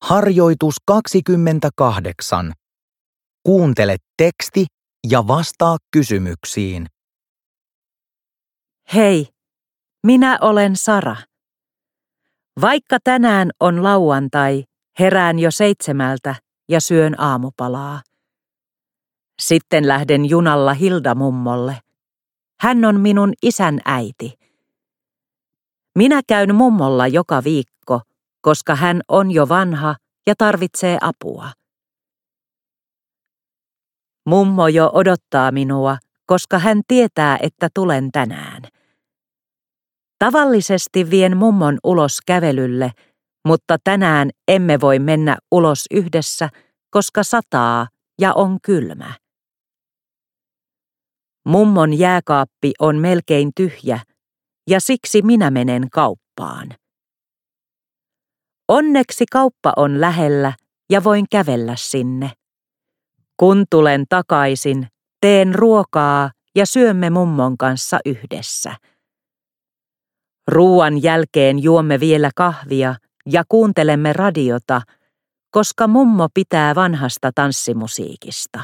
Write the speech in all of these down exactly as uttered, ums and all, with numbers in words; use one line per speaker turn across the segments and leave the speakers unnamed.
Harjoitus kaksikymmentäkahdeksan. Kuuntele teksti ja vastaa kysymyksiin.
Hei, minä olen Sara. Vaikka tänään on lauantai, herään jo seitsemältä ja syön aamupalaa. Sitten lähden junalla Hilda-mummolle. Hän on minun isän äiti. Minä käyn mummolla joka viikko, koska hän on jo vanha ja tarvitsee apua. Mummo jo odottaa minua, koska hän tietää, että tulen tänään. Tavallisesti vien mummon ulos kävelylle, mutta tänään emme voi mennä ulos yhdessä, koska sataa ja on kylmä. Mummon jääkaappi on melkein tyhjä, ja siksi minä menen kauppaan. Onneksi kauppa on lähellä ja voin kävellä sinne. Kun tulen takaisin, teen ruokaa ja syömme mummon kanssa yhdessä. Ruuan jälkeen juomme vielä kahvia ja kuuntelemme radiota, koska mummo pitää vanhasta tanssimusiikista.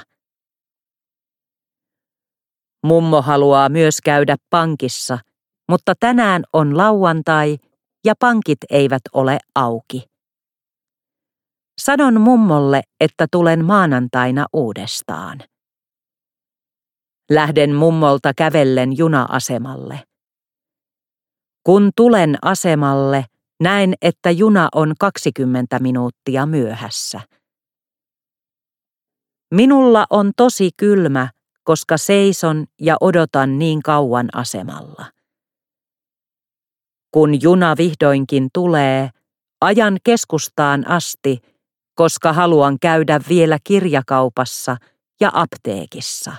Mummo haluaa myös käydä pankissa, mutta tänään on lauantai ja pankit eivät ole auki. Sanon mummolle, että tulen maanantaina uudestaan. Lähden mummolta kävellen juna-asemalle. Kun tulen asemalle, näen, että juna on kaksikymmentä minuuttia myöhässä. Minulla on tosi kylmä, koska seison ja odotan niin kauan asemalla. Kun juna vihdoinkin tulee, ajan keskustaan asti, koska haluan käydä vielä kirjakaupassa ja apteekissa.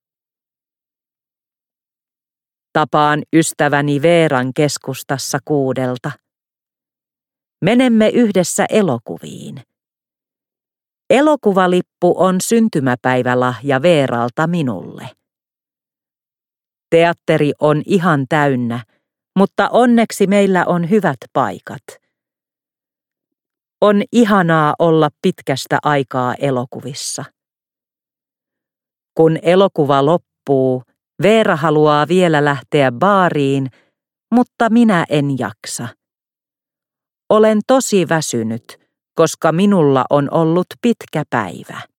Tapaan ystäväni Veeran keskustassa kuudelta. Menemme yhdessä elokuviin. Elokuvalippu on syntymäpäivälahja Veeralta minulle. Teatteri on ihan täynnä, mutta onneksi meillä on hyvät paikat. On ihanaa olla pitkästä aikaa elokuvissa. Kun elokuva loppuu, Veera haluaa vielä lähteä baariin, mutta minä en jaksa. Olen tosi väsynyt, koska minulla on ollut pitkä päivä.